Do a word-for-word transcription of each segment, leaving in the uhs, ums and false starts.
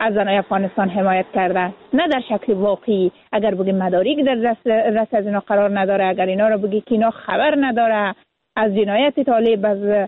از زنای افغانستان حمایت کرده، نه در شکل واقعی. اگر بگیم مدارک در دست دست از اینا قرار نداره، اگر اینا رو بگی که اینا خبر نداره از جنایت طالب، از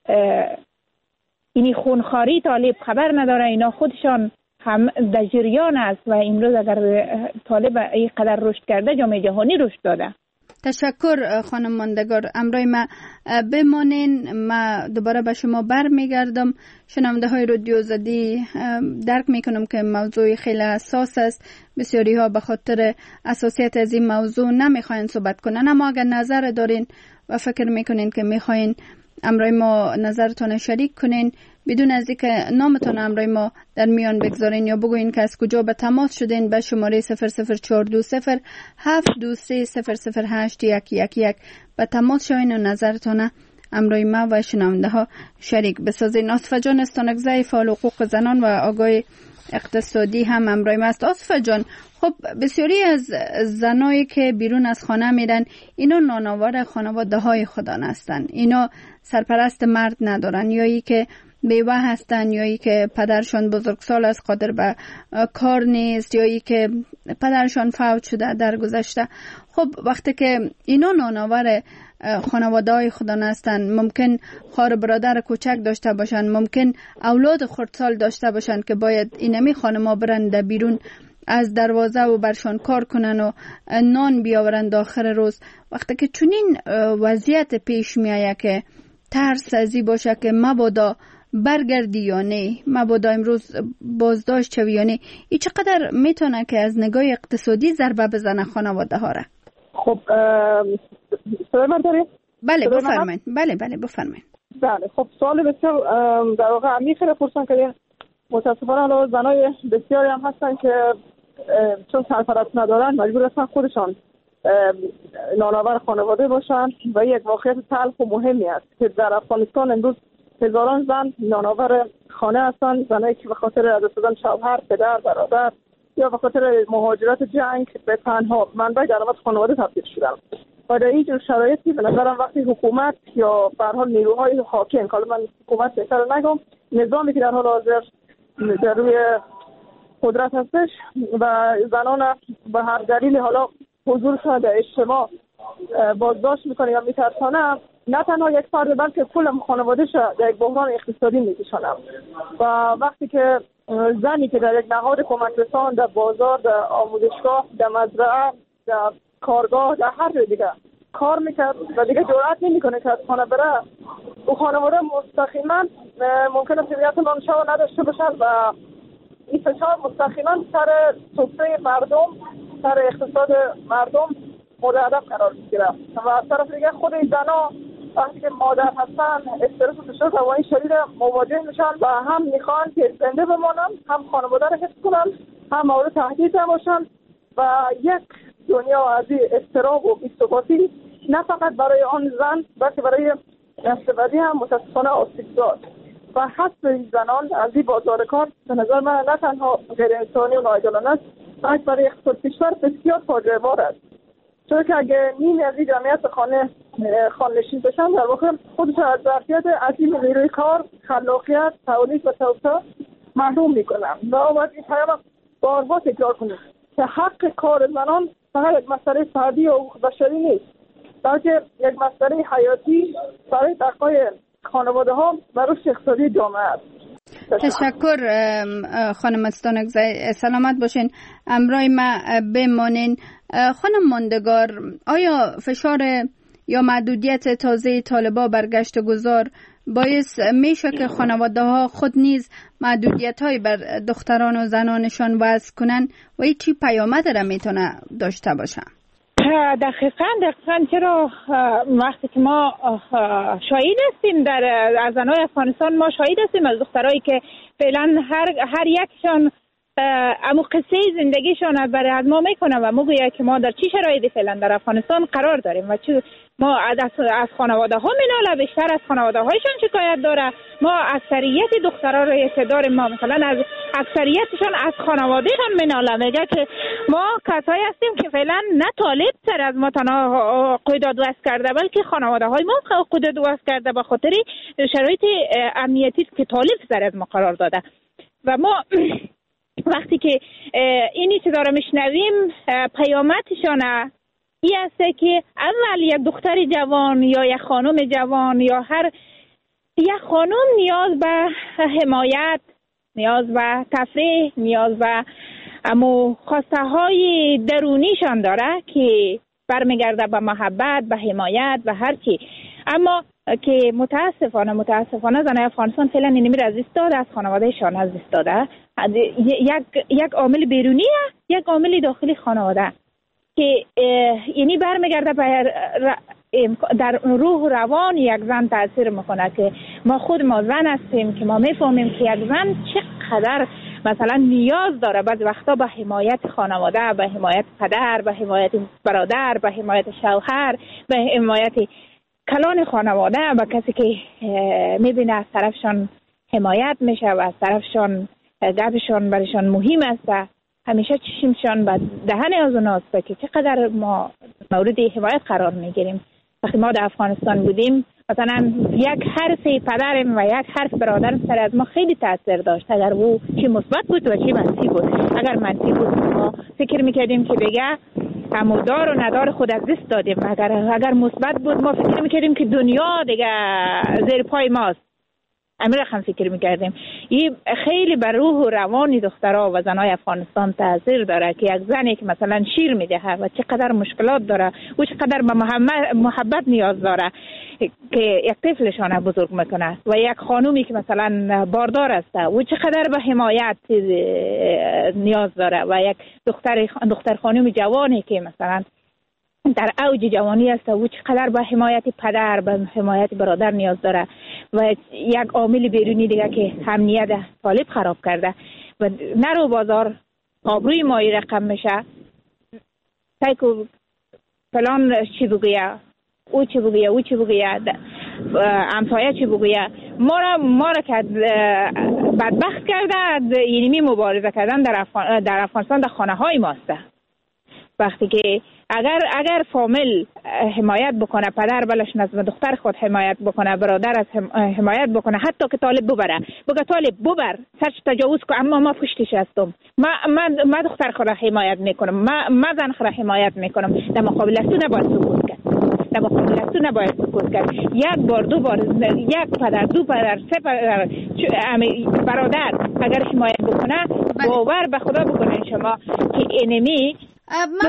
اینی خونخواری طالب خبر نداره، اینا خودشان هم در جریان است و امروز اگر طالب اینقدر رشد کرده جامعه جهانی رشد داده. تشکر خانم ماندگار. امروز ما بمانین، ما دوباره به شما بر میگردم. شنونده های رادیو آزادی درک میکنم که موضوع خیلی حساس است، بسیاری ها به خاطر حساسیت از این موضوع نمیخواین صحبت کنن، اما اگر نظر دارین و فکر میکنین که میخواین امروز ما نظرتون شریک کنین بدون از اینکه نامتون امروز ما در میان بگذارین یا بگوین که از کجا به تماس شدین، به شماره صفر صفر چهار دو صفر هفت دو سه صفر صفر هشت یک یک یک به تماس شوین و نظرتون امروز ما و شنونده ها شریک بسازین. آصفه جان استانکزی، فعال حقوق زنان و آگاه اقتصادی هم امروز ما است. آصفه جان، خب بسیاری از زنایی که بیرون از خانه میرن اینا نانآور خانواده های خودان هستن، اینا سرپرست مرد ندارن، یا ای که بیوه هستن، یا ای که پدرشان بزرگسال است قادر به کار نیست، یا ای که پدرشان فوت شده در گذشته. خب وقتی که اینا نانآور خانواده های خودان هستن، ممکن خواهر برادر کوچک داشته باشن، ممکن اولاد خردسال داشته باشن که باید اینمی خانما برن در بیرون از دروازه و برشان کار کنن و نان بیاورند آخر روز. وقتی که چنین وضعیت پیش میایه که ترس ازی باشه که مبادا برگردی یا نه، مبادا امروز بازداشت شوی یا نه، ای چقدر میتونه که از نگاه اقتصادی ضربه بزنه خانواده ها را؟ خب سوال من داری؟ بله بفرمایید. بله بله بفرمایید. بله خب سوال بسیار در واقع عمیق پرسان کردین. متاسفانه حالا زنای بسیاری هم هستن که چون سرپرست ندارن مجبور هستن خودشان نانآور خانواده باشن و یک واقعیت تلخ و مهمی است که در افغانستان امروز هزاران زن نانآور خانه هستن، زنایی که به خاطر از دست دادن شوهر، پدر، برادر یا به خاطر مهاجرت جنگ به تنها منبع درآمد خانواده تبدیل شدن. و در این جور شرایطی به نظرم وقتی حکومت یا به هر حال نیروهای حاکم، حالا من حکومت بهتر نگم، نظامی که در حال حاضر در روی قدرت هستش و زنان به هر دلیل حالا حضورشون در اجتماع بازداشت میکنه یا میترسانه، نه تنها یک فرد بلکه کل خانواده‌اش در یک بحران اقتصادی میکشونه. و وقتی که زنی که در یک نهاد کمک رسان، در بازار، در آموزشگاه، در مزرعه، در کارگاه، در هر جای دیگه کار میکرد و دیگه جرئت نمیکنه که از خانه بره، او خانواده مستقیما ممکنه طبیعت نانشا نداشته باشن و این فشار مستقیما سر سفره مردم، سر اقتصاد مردم مورد هدف قرار میگیره. و از طرف دیگه خود این زنا وقتی که مادر هستن استرس و فشار روانی شدید مواجه میشن و هم میخوان که زنده بمانن، هم خانواده رو حفظ کنن، هم مورد تهدید نباشن و یک دنیا از اضطراب و بی‌ثباتی نه فقط برای آن زن بلکه برای نسل هم متاسفانه آسیب زاد. و حذف زنان از این بازار کار به نظر من نه تنها غیر انسانی و ناعادلانه است، بلکه برای اقتصاد کشور بسیار فاجعه بار است. چون که اگه نیم از این جمعیت خانه خانه‌نشین بشن، در واقع خودش از ظرفیت عظیم نیروی کار، خلاقیت، تولید و توسعه محروم میکنن. و باید این پیام بار بار تکرار کنیم که حق کار زنان فقط یک مسئله فردی و بشری نیست، بلکه یک مسئله حیاتی برای بقای خانواده ها و رشد اقتصادی جامعه است. تشکر خانم استانکزی، سلامت باشین. امروز ما بمانین. خانم ماندگار، آیا فشار یا محدودیت تازه طالبا بر گشت گذار باعث میشه که خانواده ها خود نیز محدودیت های بر دختران و زنانشان وضع کنن و این چی پیامد را میتونه داشته باشه؟ دقیقاً دقیقاً چرا وقتی که ما شاهد هستیم در از زنای افغانستان، ما شاهد هستیم از دخترایی که فعلا هر هر یکشان امو قصه زندگیشان برای از ما میکنه و میگه که ما در چی شرایطی فعلا در افغانستان قرار داریم و چی ما از از خانواده ها میناله، بیشتر از خانواده هایشان شکایت داره. ما اکثریت دخترها رو که داریم، ما مثلا از اکثریتشان از خانوادهشان میناله، میگه که ما کسایی هستیم که فعلا نه طالب سر از ما تنها قیداد وست کرده بلکه خانواده های ما قیداد وست کرده به خاطر شرایط امنیتی که طالب سر از ما قرار داده. و ما وقتی که اینی که داره میشنویم پیامدشانه ای است که اول یک دختر جوان یا یک خانم جوان یا هر یک خانم نیاز به حمایت، نیاز به تفریح، نیاز به امو خواسته های درونیشان داره که برمیگرده به محبت، به حمایت، به هر چی. اما که متاسفانه متاسفانه زنای افغانستان فعلا اینمی را از دست داده، از خانوادهشان از دست داده. یک یک عامل بیرونیه، یک عامل داخلی خانواده که یعنی برمیگرده به در روح و روان یک زن تاثیر میکنه که ما خود ما زن هستیم که ما میفهمیم که یک زن چقدر مثلا نیاز داره بعضی وقتا به حمایت خانواده، به حمایت پدر، به حمایت برادر، به حمایت شوهر، به حمایت کلان خانواده، به کسی که میبینه از طرفشان حمایت میشه و از طرفشان گپشان برشان مهم است. همیشه چشمشان به دهن از اوناست که چقدر ما مورد حمایت قرار میگیریم. وقتی ما در افغانستان بودیم مثلا یک حرف پدرم و یک حرف برادرم سر از ما خیلی تاثیر داشت، اگر او چی مثبت بود و چی منفی بود. اگر منفی بود ما فکر میکردیم که بگه همودار و ندار خود از دست دادیم، اگر اگر مثبت بود ما فکر میکردیم که دنیا دیگه زیر پای ماست. امیر هم فکر میکردیم. این خیلی بر روح و روان دخترها و زنای افغانستان تاثیر داره که یک زنی که مثلا شیر میده و چقدر مشکلات داره و چقدر به محبت نیاز داره که یک طفلشان بزرگ میکنه و یک خانومی که مثلا باردار است و چقدر به حمایت نیاز داره و یک دختر دختر خانوم جوانی که مثلا در اوج جوانی است و چقدر به حمایت پدر، به حمایت برادر نیاز داره و یک عامل بیرونی دیگه که امنیت طالب خراب کرده و نرو بازار آبروی مایی رقم میشه. تایکو فلان چی بگیه، او چی بگیه، او چی بگیه، همسایه چی بگیه. ما را ما را که بدبخت کرده یعنی مبارزه کردن در افغان در افغانستان در خانه های ماسته. وقتی که اگر اگر فامیل حمایت بکنه، پدر بلش از دختر خود حمایت بکنه، برادر از حمایت بکنه، حتی که طالب ببره بگه طالب ببر سرش تجاوز کن اما ما پشتش هستم، ما ما ما دختر خود حمایت میکنم، ما ما زن خود حمایت میکنم. در مقابل تو نباید سکوت کرد، در مقابل تو نباید سکوت کرد. یک بار دو بار یک پدر دو پدر سه پدر برادر اگر حمایت بکنه باور به خدا بکنین شما که انمی من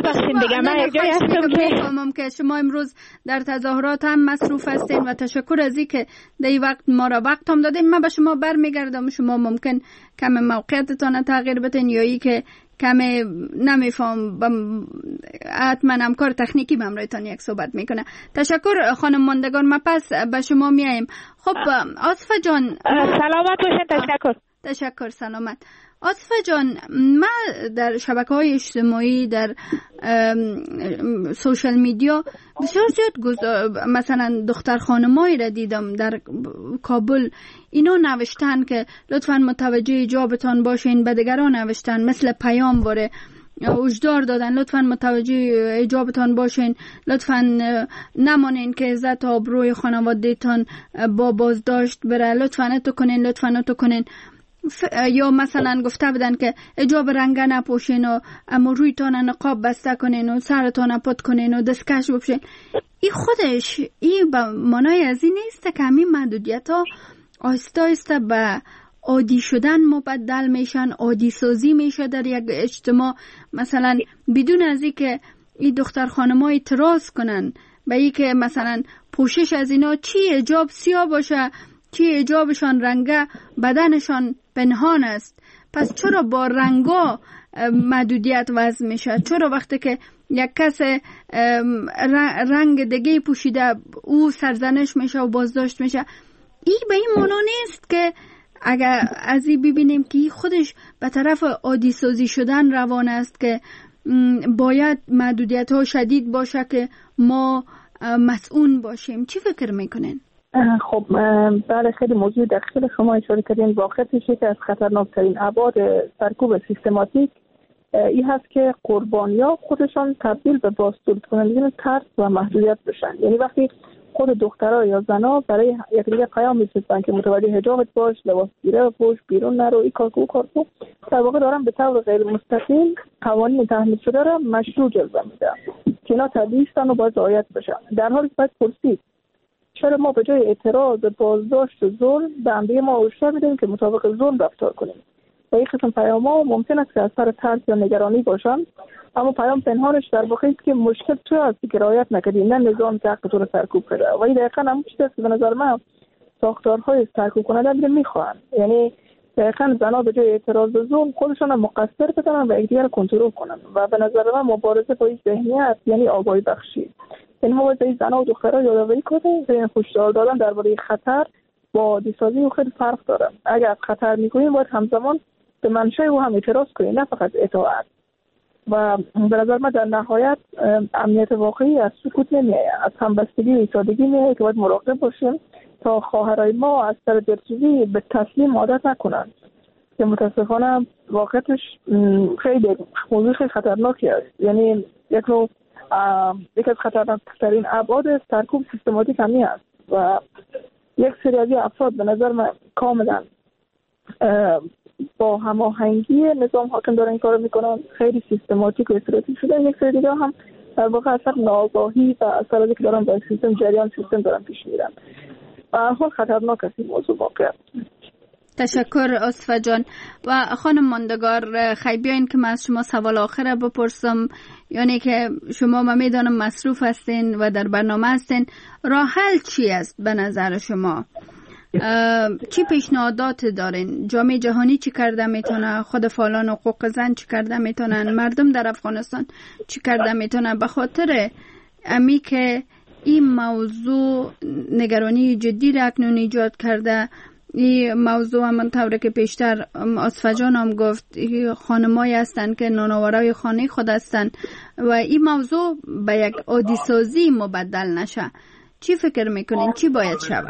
میفهمم که شما امروز در تظاهرات هم مصروف هستین و تشکر از این که در این وقت ما را وقت هم دادین. من به شما برمیگردم، شما ممکن کم موقعیتتان تغییر بدین یا ای که کم نمیفهم حتما همکار تکنیکی به همراهتان یک صحبت میکنه. تشکر خانم ماندگار. ما پس به شما میاییم. خب آصفه جان سلامت باشین. تشکر تشکر سلامت. آصفه جان، من در شبکه‌های اجتماعی در سوشال میدیا بسیار زیاد مثلا دختر خانمایی را دیدم در کابل، اینا نوشتن که لطفاً متوجه حجابتان باشین، به دیگران نوشتن مثل پیام باره هشدار دادن لطفاً متوجه حجابتان باشین، لطفاً نمانین که عزت و آبروی خانواده‌تان با بازداشت بره، لطفاً اتو کنین، لطفاً اتو کنین. یا مثلا گفته بودن که حجاب رنگه نپوشین و اما رویتان نقاب بسته کنین و سرتان پت کنین و دستکش بپوشین. این خودش این به معنای از این نیست که همین محدودیت ها آهسته آهسته به عادی شدن مبدل میشن، عادی سازی میشه در یک اجتماع، مثلا بدون از این که این دختر خانم‌ها اعتراض کنن به این که مثلا پوشش از اینا چی حجاب سیاه باشه، چی حجابشان رنگه، بدنشان پنهان است. پس چرا با رنگا محدودیت وضع میشه؟ چرا وقتی که یک کس رنگ دیگه پوشیده او سرزنش میشه و بازداشت میشه؟ این به این معنا نیست که اگر از این ببینیم که خودش به طرف عادی سازی شدن روان است که باید محدودیت ها شدید باشه که ما مسئول باشیم. چی فکر میکنین؟ خب بله، خیلی موضوع دقیق شما اشاره کردین. واقعیتش که از خطرناکترین ابعاد سرکوب سیستماتیک این هست که قربانی‌ها خودشان تبدیل به بازتولید کنندگان ترس و محدودیت بشن. یعنی وقتی خود دخترها یا زنا برای یکدیگر پیام میفرستن که متوجه حجابت باش، لباس گیره پوش، بیرون نرو، این کار کو کار کو. در واقع دارن به طور غیر مستقیم قوانین تحمیل شده را مشروع جلوه میدن که اینا طبیعی هستن و باید رعایت بشن. در حالی که باید پرسید چرا ما به جای اعتراض بازداشت و ظلم به همدیگه ما هشدار میدیم که مطابق ظلم رفتار کنیم. و این قسم پیام‌ها ممکن است که از سر ترس یا نگرانی باشن، اما پیام پنهانش در واقع است که مشکل تو هستی که رعایت نکردی، نه نظام که حق تو رو سرکوب کرده. و این دقیقاً همون چیزی است که به نظر من ساختارهای سرکوب کننده میگه میخوان، یعنی دقیقاً زنا به جای اعتراض و ظلم خودشون مقصر بدونن و یکدیگر رو کنترل کنن. و به نظر من مبارزه با این ذهنیت یعنی آگاهی بخشی، یعنی ما باید زنا و دخترها یادآوری کنیم که این هشدار دادن درباره خطر با عادی‌سازی و خیلی فرق داره. اگر از خطر میگوییم باید همزمان به منشأ او هم اعتراض کنیم، نه فقط اطاعت. و به نظر من در نهایت امنیت واقعی از سکوت نمیآید، از همبستگی و ایستادگی میآید که باید مراقب باشیم تا خواهرای ما از سر دلسوزی به تسلیم عادت نکنند که متاسفانه واقعیتش خیلی موضوع خیلی خطرناکی است. یعنی یک نوع یک از خطرناکترین ابعاد سرکوب سیستماتیک همی است و یک سری از افراد به نظر من کاملا با هماهنگی نظام حاکم دارن این کارو میکنن، خیلی سیستماتیک و استراتژیک شده. یک سری دیگه هم در واقع اثر ناآگاهی و اثر از اینکه دارن با سیستم جریان سیستم دارن پیش میرن. به هر حال خطرناک است این موضوع واقعا. تشکر اصفه جان. و خانم ماندگار، خیلی بیاین که من از شما سوال آخر بپرسم، یعنی که شما ما میدانم مصروف هستین و در برنامه هستین، راه حل چی است به نظر شما؟ چی پیشنهادات دارین؟ جامعه جهانی چی کرده میتونه؟ خود فعالان حقوق زن چی کرده میتونن؟ مردم در افغانستان چی کرده میتونن؟ به خاطر امی که این موضوع نگرانی جدی را اکنون ایجاد کرده. این موضوع همون طوری که پیشتر اصفه جان هم گفت، خانمایی هستن که نانآورای خانه خود هستن و این موضوع به یک عادی سازی مبدل نشه. چی فکر میکنین؟ چی باید شود؟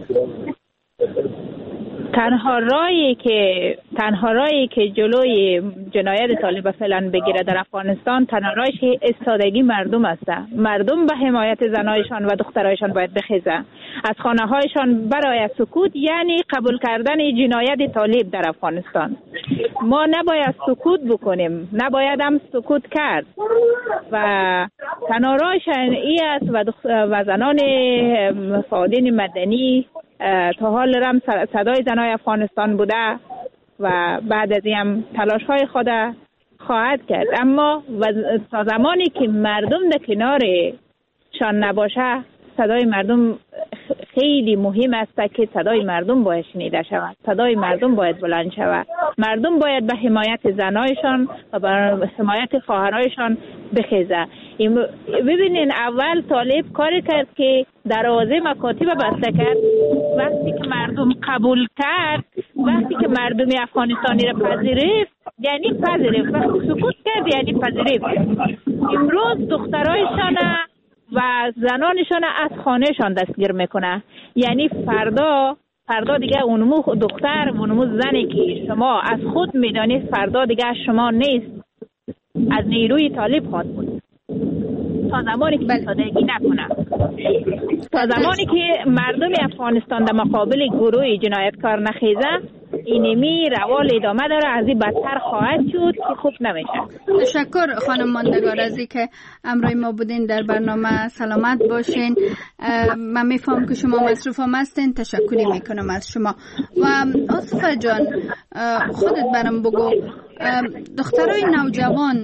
تنها راهی که تنها راهی که جلوی جنایت طالب فعلا بگیره در افغانستان، تنها راهش ایستادگی مردم است. مردم به حمایت زنایشان و دخترایشان باید بخیزه، از خانه هایشان برای سکوت، یعنی قبول کردن جنایت طالب در افغانستان. ما نباید سکوت بکنیم، نباید هم سکوت کرد و تنها راهش این است و, و زنان فعالین مدنی تا حال رم صدای زنای افغانستان بوده و بعد از این هم تلاش های خود خواهد کرد. اما تا زمانی که مردم در کنارشان نباشه، صدای مردم خیلی مهم است که صدای مردم باید شنیده شود، صدای مردم باید بلند شود. مردم باید به حمایت زنایشان و به حمایت خواهرایشان بخیزه. ببینین اول طالب کاری کرد که دروازه مکاتب بسته کرد. وقتی که مردم قبول کرد، وقتی که مردم افغانستانی را پذیرفت، یعنی پذیرفت، وقتی سکوت کرد یعنی پذیرفت. امروز دخترایشان و زنانشان از خانهشان دستگیر میکنه، یعنی فردا فردا دیگه اونمو دختر و اونمو زنی که شما از خود میدانید فردا دیگه شما نیست، از نیروی طالب خواهد بود. تا زمانی که ایستادگی نکنه، تا زمانی که مردم افغانستان در مقابل گروه جنایتکار نخیزه، اینمی روال ادامه داره، از این بدتر خواهد شد که خوب نمیشه. تشکر خانم ماندگار از این که امروز ما بودین در برنامه. سلامت باشین. من میفهم که شما مصروف هم هستین، تشکری میکنم از شما. و اصفه جان خودت برام بگو، دخترای نوجوان،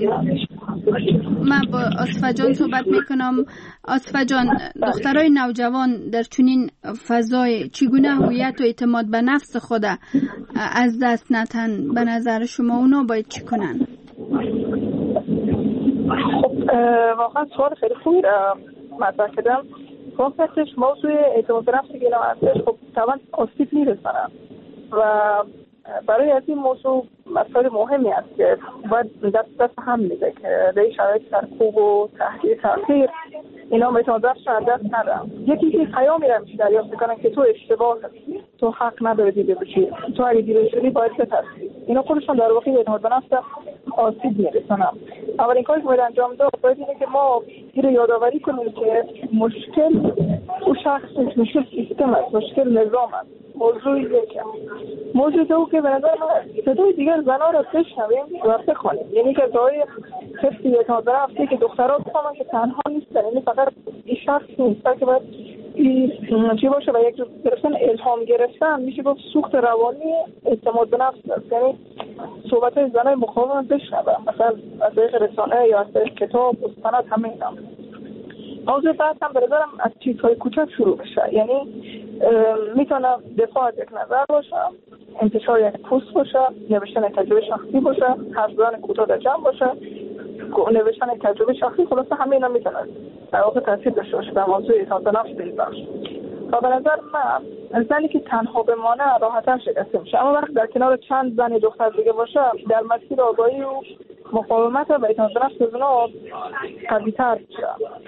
من با اصفه جان صحبت میکنم. اصفه جان، دخترای نوجوان در چنین فضای چگونه هویت و اعتماد به نفس خود از دست نتن؟ به نظر شما اونا باید چی کنن؟ خب واقعا سوال خیلی خوبی را مطرح کردم. واقعیتش موضوع اعتماد به نفسی که اینا هستش، خب طبعا آسیب میرسنن و برای از این موضوع مسائل مهمی است که باید دست دست هم میده که در این شرایط سرکوب و تحقیر تحقیر اینا اعتماد به نفسشون دست ندارن. یکی که پیامی را میشه دریافت میکنن که تو اشتباه هستی، تو حق نداری دیده بشی، تو اگه دیده شدی باید بترسی. اینا خودشون در واقع اعتماد به نفس آسیب میرسونن. اولین کاری که باید انجام داد باید اینه که ما این رو یادآوری کنیم که مشکل او شخص نیست، مشکل سیستم است، مشکل نظام است. موضوع یکم موضوع دو که به نظر من صدای دیگر زنها را بشنویم و بخوانیم، یعنی که دعای حفظ اعتماد به نفسی که دخترها بفهمن که تنها نیستن، یعنی فقط این شخص نیست بلکه باید این چی باشه و یک جور گرفتن الهام گرفتن میشه گفت سوخت روانی اعتماد به نفس است. یعنی صحبت های زنهای مقاوم بشنوم، مثلا از طریق رسانه یا از طریق کتاب مستند همه اینا. موضوع بحث هم به نظرم از چیزهای کوچک شروع بشه، یعنی میتونه دفاع از یک نظر باشه، انتشار یک پست باشه، نوشتن تجربه شخصی باشه، حرف زدن کوتاه در جمع باشه، نوشتن تجربه شخصی، خلاصه همه اینا میتونه در واقع تاثیر داشته باشه در موضوع اعتماد به نفس بهش. و به نظر من زنی که تنها بمانه راحت‌تر شکسته میشه، اما وقتی در کنار چند زن دختر دیگه باشه در مسیر آگاهی و مقاومت و اعتماد به نفس اونا قوی‌تر میشه.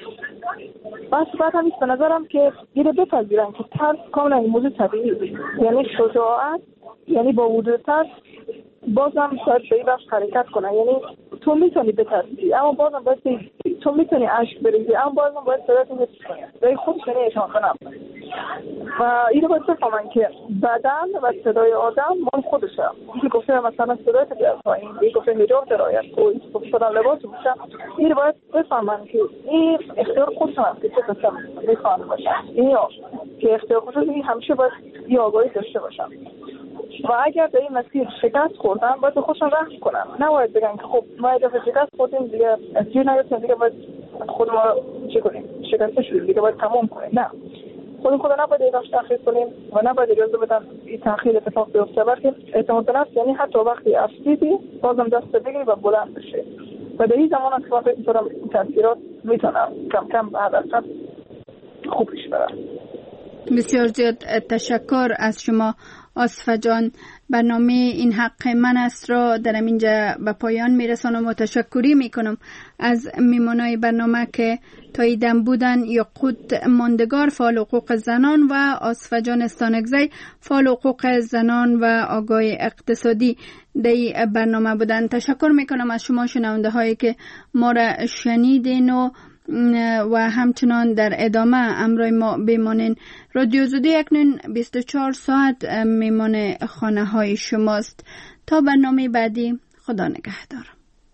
بس بعد هم به نظرم که دیگه بپذیرن که ترس کاملا این موضوع طبیعی، یعنی شجاعت، یعنی با وجود ترس بازم باید به این بخش حرکت کنن. یعنی تو میتونی بترسی اما بازم باید تو میتونی عشق بریزی اما بازم باید صدایت رو حفظ کنی. برای خودش یعنی اعتماد به نفس. و اینو باید بفهمن که بدن و صدای آدم مال خودشه. اینکه گفته مثلا صدایت بیار پایین، این گفته حجاب درایت و این گفته لباس بوشه، اینو باید بفهمن که این اختیار خودشون هست که چه قسم میخوان باشن. این که اختیار خودشون این همیشه باید یه آگاهی داشته باشن. و اگر در این مسیر شکست خوردن باید به خودشون رحم کنن، نباید بگن که خب ما اگه شکست خوردیم دیگه از جیر نگرفتیم دیگه باید خود ما چی کنیم، شکسته شدیم دیگه باید تمام کنیم. نه، خود خود نباید ایداش تأخیر کنیم و نباید اجازه بدن این تأخیر اتفاق بیفته، بلکه اعتماد به نفس یعنی حتی وقتی افسیدی بازم دست بگیری و بلند بشی. و در این زمان که من فکر می‌کنم این تاثیرات میتونن کم کم بعد از خوب پیش برن. بسیار زیاد تشکر از شما آصفه جان. برنامه این حق من است را در اینجا به پایان میرسانم و تشکری میکنم از میمانای برنامه که تاییدم بودن یاقوت ماندگار فعال حقوق زنان و آصفه جان استانکزی فعال حقوق زنان و آگاه اقتصادی در برنامه بودن. تشکر میکنم از شما شنونده هایی که ما را شنیدین و و همچنان در ادامه امروی ما بمانین. رادیو زودی اکنون بیست و چهار ساعت میمان خانه های شماست. تا برنامه بعدی، خدا نگهدار.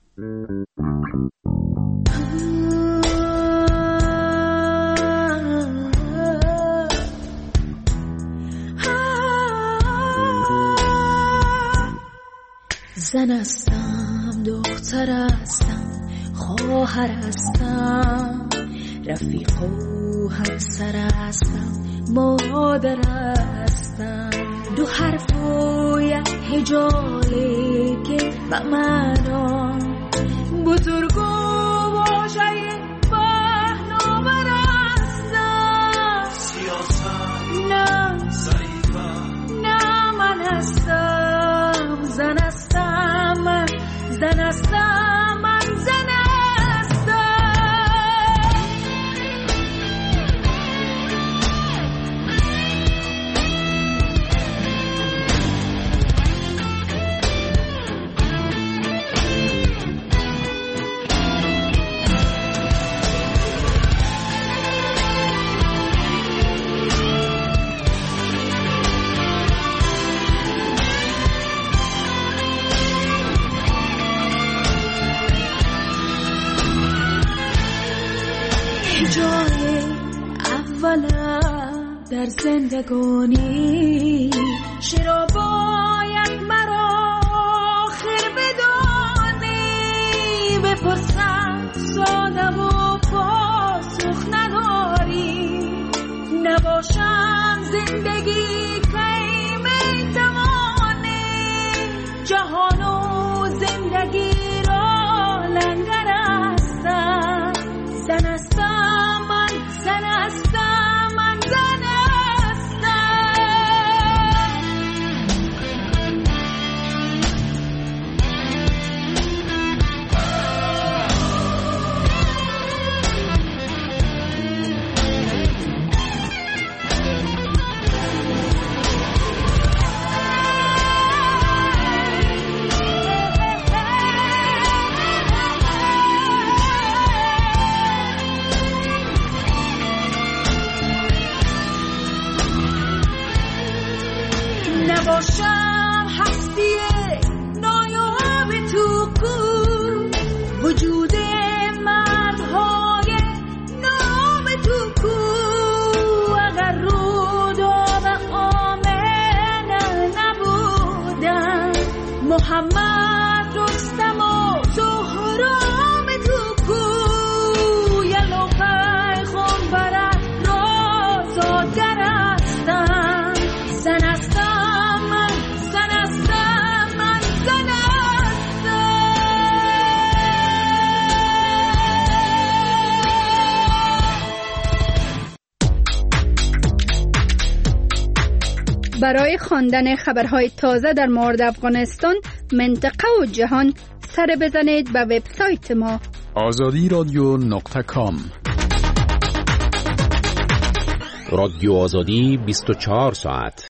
زن هستم، دختر هستم، خواهر هستم، رفیق و همسر هستم، مادر هستم. دو حرف و یک هجاله که به معنا بزرگو باشه پهناور هستم. سیاست نه ضعیفم، نه من هستم زن هستم، من زن هستم، من زن در زندگانی چرا باید مرا آخر بدانی؟ بپرسم ساده و پاسخ نداری. نباشم زندگی کی میتوانی جهان و زندگی را لنگر هستم. زن هستم، من زن هستم، من زن محمد رستم و سهرام توکوی و پیغمبرت رازادگر هستم. زن هستم من، زن هستم من، زن هستم. برای خواندن خبرهای تازه در مورد افغانستان، منطقه و جهان، سر بزنید به وبسایت ما آزادی رادیو نقطه کام. رادیو آزادی بیست و چهار ساعت.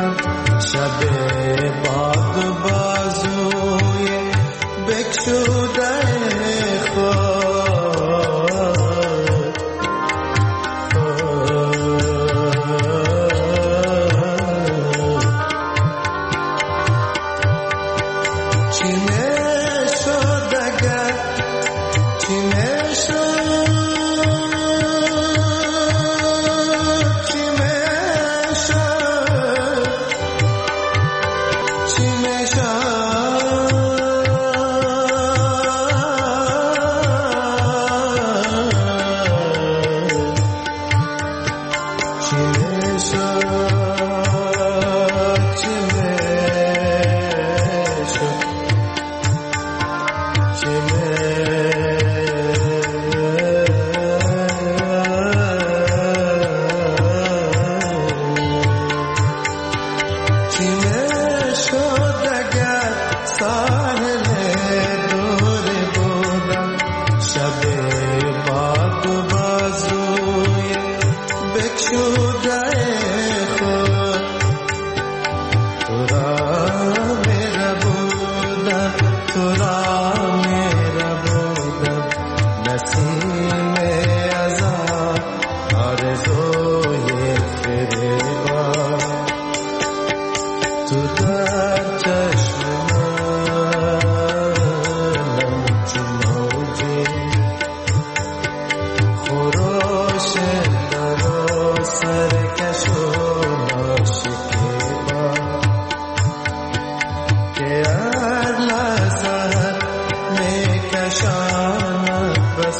شب باد بازوی بکشود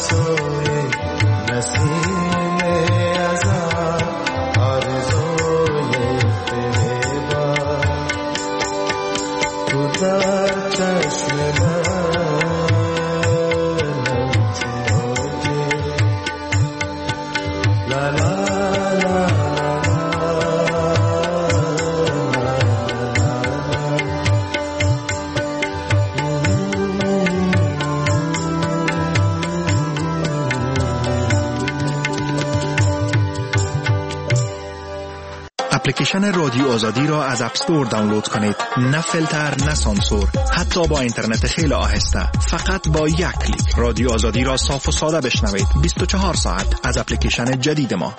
سوی نسیم ازل آرزوی فریبا تو در چشم من لا لا اپلیکیشن رادیو آزادی را از اپ استور دانلود کنید. نه فیلتر، نه سانسور، حتی با اینترنت خیلی آهسته. فقط با یک کلیک رادیو آزادی را صاف و ساده بشنوید. بیست و چهار ساعت از اپلیکیشن جدید ما.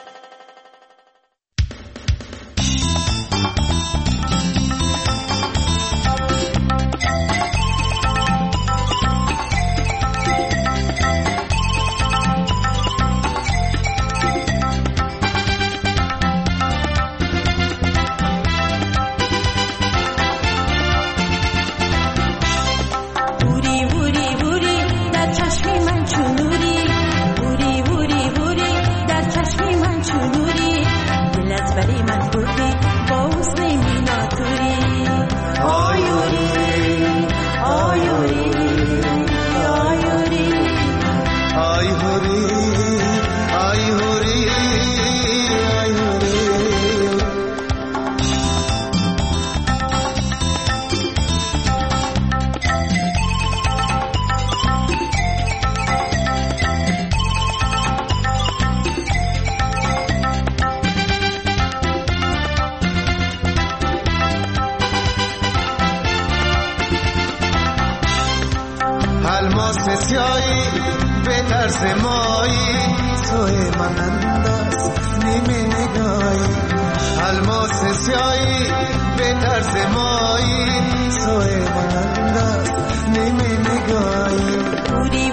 Booty